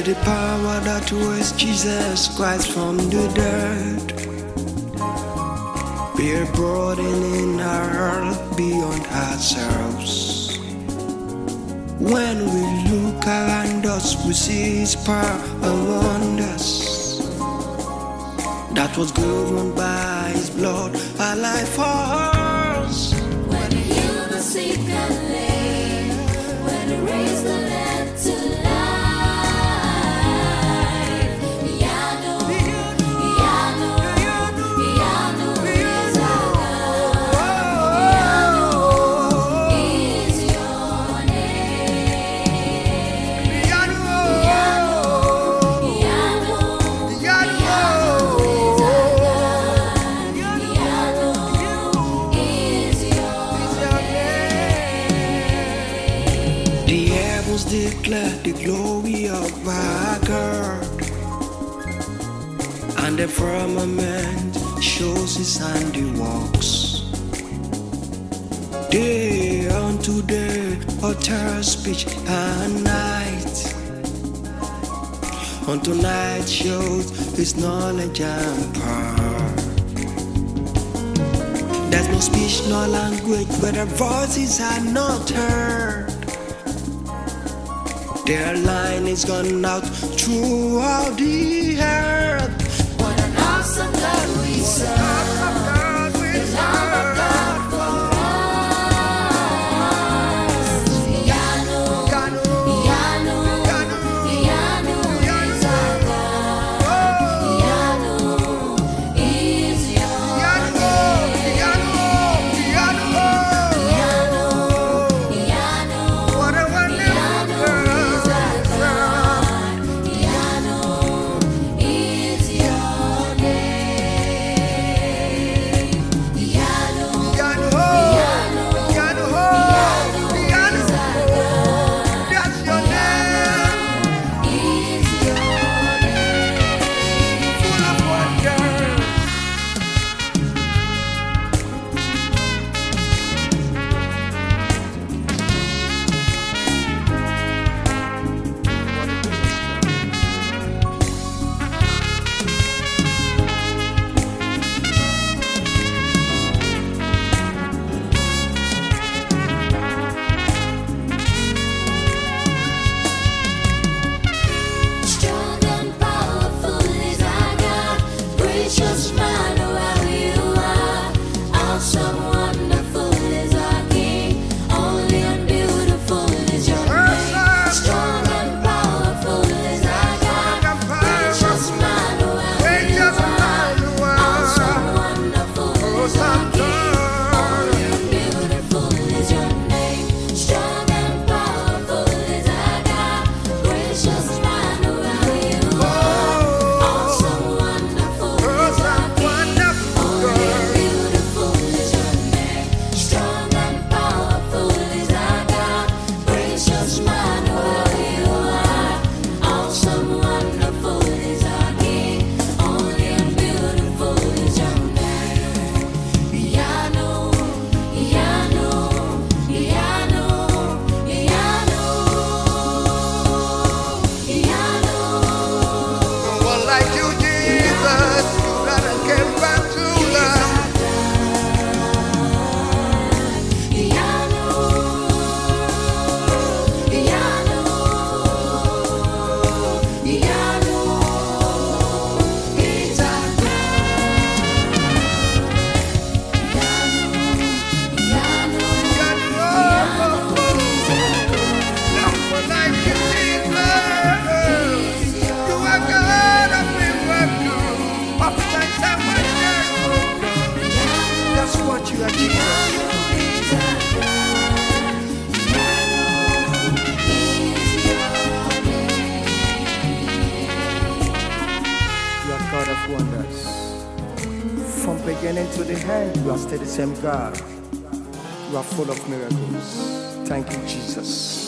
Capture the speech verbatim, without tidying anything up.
the power that raised Jesus Christ from the dead. We're burden in our earth beyond ourselves. When we look around us, we see His power around us. That was given by His blood, our life for us. When He healed the sick and lame, when He raised the dead to life. Declare the glory of our God, and the firmament shows His handiworks. Day unto day utters speech and night unto night shows His knowledge and power. There's no speech nor language where their voices are not heard. Their line is gone out throughout the earth. What an awesome God we serve. The Lamb of God for us. Yanu, Yanu, Yanu is our God. Yanu is your name. Yanu, Yanu, What a wonderful wonders. From beginning to the end, you are still the same God. You are full of miracles. Thank you, Jesus.